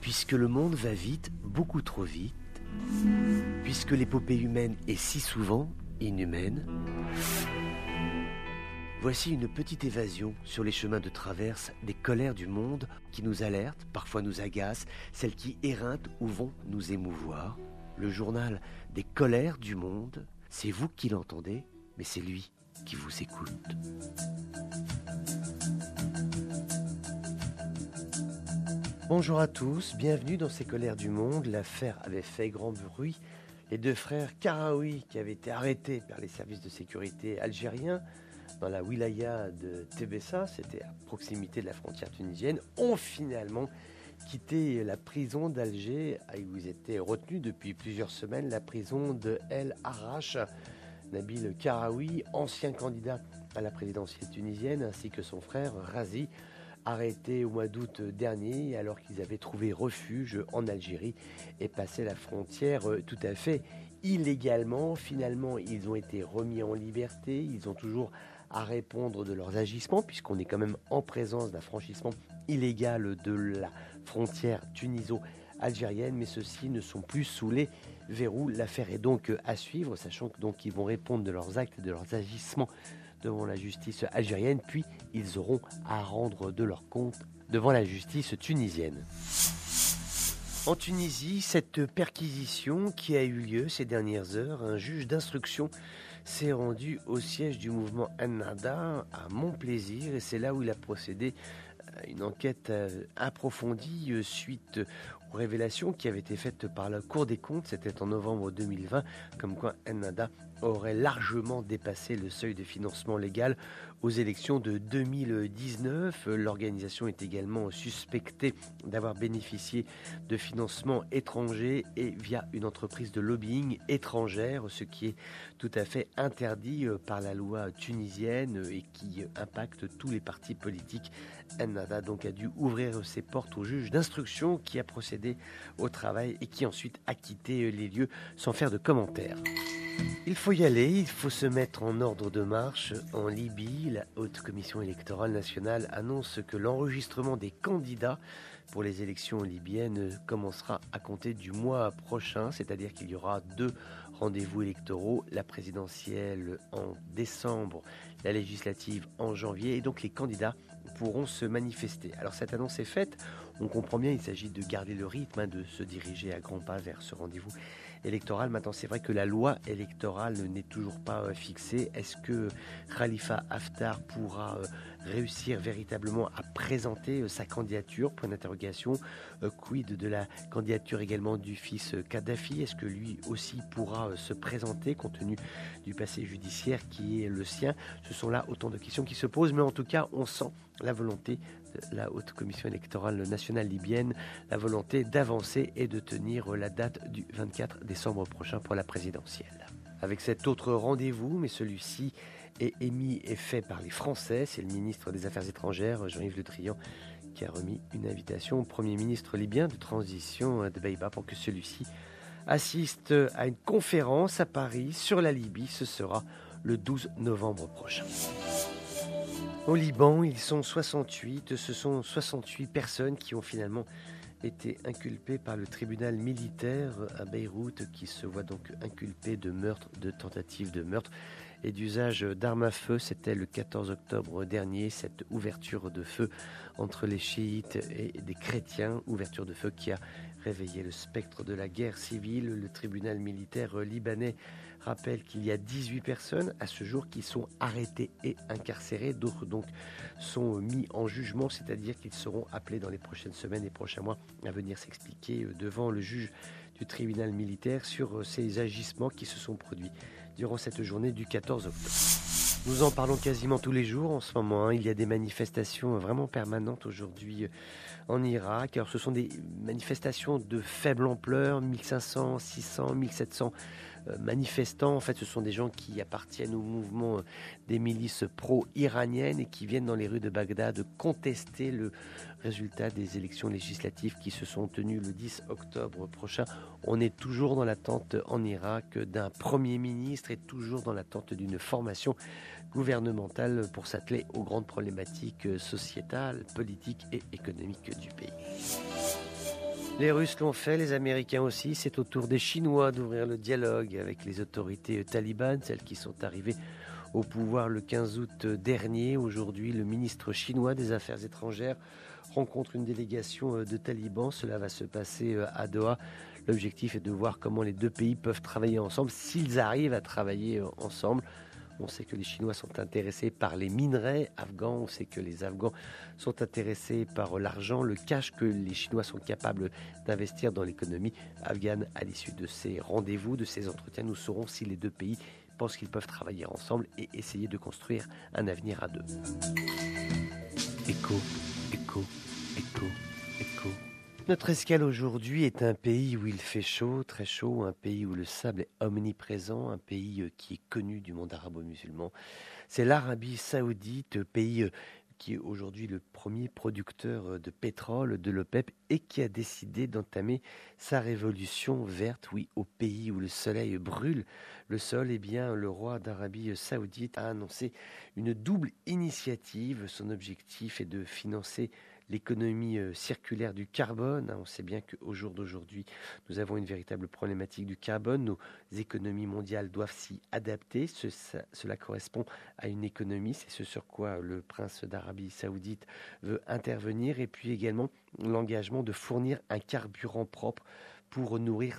Puisque le monde va vite, beaucoup trop vite, puisque l'épopée humaine est si souvent inhumaine, voici une petite évasion sur les chemins de traverse des colères du monde qui nous alertent, parfois nous agacent, celles qui éreintent ou vont nous émouvoir. Le journal des colères du monde, c'est vous qui l'entendez, mais c'est lui qui vous écoute. Bonjour à tous, bienvenue dans ces colères du monde. L'affaire avait fait grand bruit. Les deux frères Karaoui, qui avaient été arrêtés par les services de sécurité algériens dans la wilaya de Tébessa, c'était à proximité de la frontière tunisienne, ont finalement quitté la prison d'Alger, où ils étaient retenus depuis plusieurs semaines, la prison de El Arach. Nabil Karaoui, ancien candidat à la présidentielle tunisienne, ainsi que son frère Razi, arrêtés au mois d'août dernier alors qu'ils avaient trouvé refuge en Algérie et passé la frontière tout à fait illégalement. Finalement, ils ont été remis en liberté. Ils ont toujours à répondre de leurs agissements puisqu'on est quand même en présence d'un franchissement illégal de la frontière tuniso-algérienne, mais ceux-ci ne sont plus sous les verrous. L'affaire est donc à suivre, sachant que donc ils vont répondre de leurs actes et de leurs agissements devant la justice algérienne, puis ils auront à rendre de leur compte devant la justice tunisienne. En Tunisie, cette perquisition qui a eu lieu ces dernières heures, un juge d'instruction s'est rendu au siège du mouvement Ennahda à Montplaisir et c'est là où il a procédé à une enquête approfondie suite aux révélations qui avaient été faites par la Cour des comptes, c'était en novembre 2020, comme quoi Ennahda aurait largement dépassé le seuil de financement légal aux élections de 2019. L'organisation est également suspectée d'avoir bénéficié de financements étrangers et via une entreprise de lobbying étrangère, ce qui est tout à fait interdit par la loi tunisienne et qui impacte tous les partis politiques. Ennahda donc a dû ouvrir ses portes au juge d'instruction qui a procédé au travail et qui ensuite a quitté les lieux sans faire de commentaires. Il faut y aller, il faut se mettre en ordre de marche. En Libye, la Haute Commission électorale nationale annonce que l'enregistrement des candidats pour les élections libyennes commencera à compter du mois prochain, c'est-à-dire qu'il y aura 2 rendez-vous électoraux, la présidentielle en décembre, la législative en janvier, et donc les candidats pourront se manifester. Alors cette annonce est faite, on comprend bien, il s'agit de garder le rythme, de se diriger à grands pas vers ce rendez-vous électoral. Maintenant, c'est vrai que la loi électorale n'est toujours pas fixée. Est-ce que Khalifa Haftar pourra réussir véritablement à présenter sa candidature? Point d'interrogation. Quid de la candidature également du fils Kadhafi? Est-ce que lui aussi pourra se présenter compte tenu du passé judiciaire qui est le sien? Ce sont là autant de questions qui se posent, mais en tout cas, on sent la volonté de la Haute Commission électorale nationale libyenne, la volonté d'avancer et de tenir la date du 24 décembre prochain pour la présidentielle. Avec cet autre rendez-vous, mais celui-ci est émis et fait par les Français, c'est le ministre des Affaires étrangères, Jean-Yves Le Drian, qui a remis une invitation au Premier ministre libyen de transition Dbeibeh pour que celui-ci assiste à une conférence à Paris sur la Libye. Ce sera le 12 novembre prochain. Au Liban, ils sont 68. Ce sont 68 personnes qui ont finalement été inculpées par le tribunal militaire à Beyrouth, qui se voit donc inculpé de meurtre, de tentative de meurtre et d'usage d'armes à feu. C'était le 14 octobre dernier, cette ouverture de feu entre les chiites et des chrétiens, ouverture de feu qui a réveillé le spectre de la guerre civile. Le tribunal militaire libanais rappelle qu'il y a 18 personnes à ce jour qui sont arrêtées et incarcérées. D'autres donc sont mis en jugement, c'est-à-dire qu'ils seront appelés dans les prochaines semaines et prochains mois à venir s'expliquer devant le juge du tribunal militaire sur ces agissements qui se sont produits durant cette journée du 14 octobre. Nous en parlons quasiment tous les jours en ce moment. Il y a des manifestations vraiment permanentes aujourd'hui en Irak. Alors ce sont des manifestations de faible ampleur, 1500, 600, 1700 manifestants. En fait, ce sont des gens qui appartiennent au mouvement des milices pro-iraniennes et qui viennent dans les rues de Bagdad contester le résultat des élections législatives qui se sont tenues le 10 octobre prochain. On est toujours dans l'attente en Irak d'un Premier ministre et toujours dans l'attente d'une formation gouvernementale pour s'atteler aux grandes problématiques sociétales, politiques et économiques du pays. Les Russes l'ont fait, les Américains aussi. C'est au tour des Chinois d'ouvrir le dialogue avec les autorités talibanes, celles qui sont arrivées au pouvoir le 15 août dernier. Aujourd'hui, le ministre chinois des Affaires étrangères rencontre une délégation de talibans. Cela va se passer à Doha. L'objectif est de voir comment les deux pays peuvent travailler ensemble, s'ils arrivent à travailler ensemble. On sait que les Chinois sont intéressés par les minerais afghans, on sait que les Afghans sont intéressés par l'argent, le cash que les Chinois sont capables d'investir dans l'économie afghane. À l'issue de ces rendez-vous, de ces entretiens, nous saurons si les deux pays pensent qu'ils peuvent travailler ensemble et essayer de construire un avenir à deux. Écho, écho, écho, écho. Notre escale aujourd'hui est un pays où il fait chaud, très chaud, un pays où le sable est omniprésent, un pays qui est connu du monde arabo-musulman. C'est l'Arabie saoudite, pays qui est aujourd'hui le premier producteur de pétrole de l'OPEP et qui a décidé d'entamer sa révolution verte. Oui, au pays où le soleil brûle le sol, eh bien, le roi d'Arabie saoudite a annoncé une double initiative. Son objectif est de financer l'économie circulaire du carbone. On sait bien qu'au jour d'aujourd'hui, nous avons une véritable problématique du carbone. Nos économies mondiales doivent s'y adapter. Cela correspond à une économie. C'est ce sur quoi le prince d'Arabie saoudite veut intervenir. Et puis également l'engagement de fournir un carburant propre pour nourrir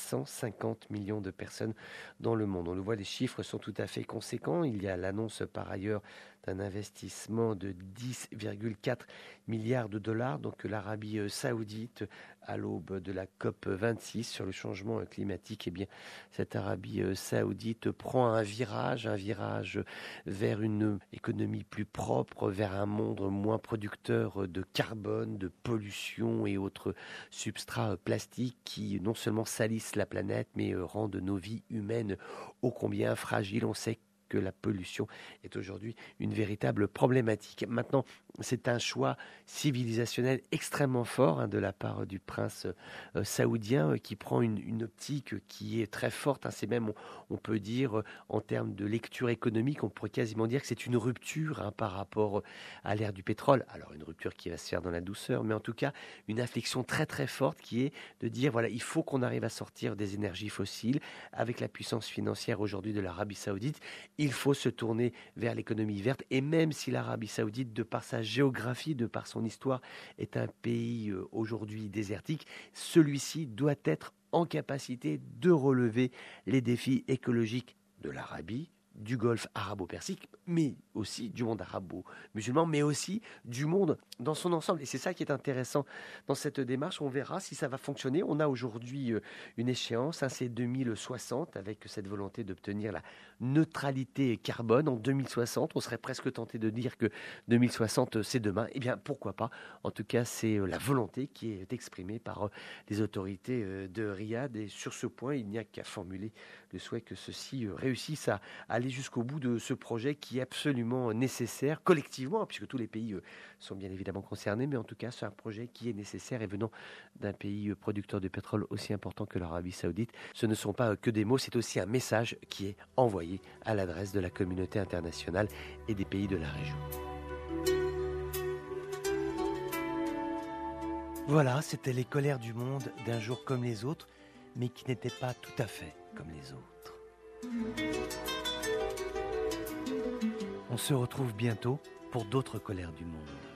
750 millions de personnes dans le monde. On le voit, les chiffres sont tout à fait conséquents. Il y a l'annonce par ailleurs d'un investissement de 10,4 milliards de dollars. Donc l'Arabie saoudite, à l'aube de la COP 26 sur le changement climatique, eh bien, cette Arabie saoudite prend un virage vers une économie plus propre, vers un monde moins producteur de carbone, de pollution et autres substrats plastiques qui non seulement salissent la planète, mais rendent nos vies humaines ô combien fragiles. On sait que la pollution est aujourd'hui une véritable problématique. Maintenant, c'est un choix civilisationnel extrêmement fort de la part du prince saoudien qui prend une optique qui est très forte. C'est même, on peut dire, en termes de lecture économique, on pourrait quasiment dire que c'est une rupture par rapport à l'ère du pétrole. Alors, une rupture qui va se faire dans la douceur, mais en tout cas, une inflexion très très forte qui est de dire, voilà, il faut qu'on arrive à sortir des énergies fossiles avec la puissance financière aujourd'hui de l'Arabie saoudite. Il faut se tourner vers l'économie verte. Et même si l'Arabie saoudite, de par sa géographie, de par son histoire, est un pays aujourd'hui désertique, celui-ci doit être en capacité de relever les défis écologiques de l'Arabie, du Golfe arabo-persique, mais aussi du monde arabo-musulman, mais aussi du monde dans son ensemble. Et c'est ça qui est intéressant dans cette démarche. On verra si ça va fonctionner. On a aujourd'hui une échéance, c'est 2060, avec cette volonté d'obtenir la neutralité carbone en 2060. On serait presque tenté de dire que 2060, c'est demain. Eh bien, pourquoi pas? En tout cas, c'est la volonté qui est exprimée par les autorités de Riyad. Et sur ce point, il n'y a qu'à formuler le souhait que ceux-ci réussissent à aller jusqu'au bout de ce projet qui est absolument nécessaire collectivement, puisque tous les pays sont bien évidemment concernés, mais en tout cas c'est un projet qui est nécessaire et venant d'un pays producteur de pétrole aussi important que l'Arabie saoudite. Ce ne sont pas que des mots, c'est aussi un message qui est envoyé à l'adresse de la communauté internationale et des pays de la région. Voilà, c'était les colères du monde d'un jour comme les autres, mais qui n'étaient pas tout à fait comme les autres. On se retrouve bientôt pour d'autres colères du monde.